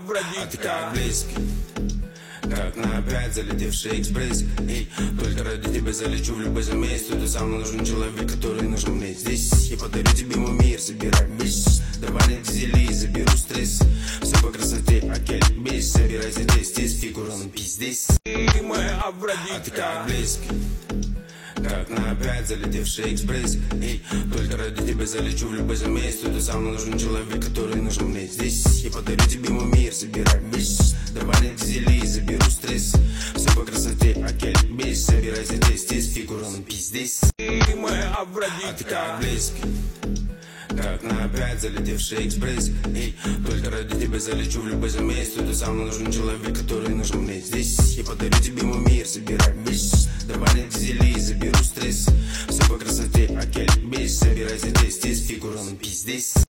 А ты как близкий, как на опять залетевший экспресс. Эй, только ради тебя залечу в любой заместе. Ты самый нужный человек, который нужен мне здесь. Я подарю тебе мой мир, собирай весь. Давай на дизели, заберу стресс. Все по красоте, окей, бейс. Собирайся здесь, фигура на пиздец. А ты как близкий, как на опять залетевший экспресс. Эй, только ради тебя залечу в любой заместе. Ты самый нужный человек, который нужен мне здесь. Я подарю тебе мой мир, собирай весь. Давай на дизели, заберу стресс. Все по красоте, окей, бейс. Собирайся здесь, фигура на пиздец. А ты как близкий, как на опять залетевший экспресс. Эй, только ради тебя залечу в любой заместе. Ты самый нужный человек, который нужен мне здесь. Я подарю тебе мой мир, собирай весь. Давай на дизели, заберу стресс. Все по красоте, окей, бейс. Собирайся здесь, фигура на пиздец.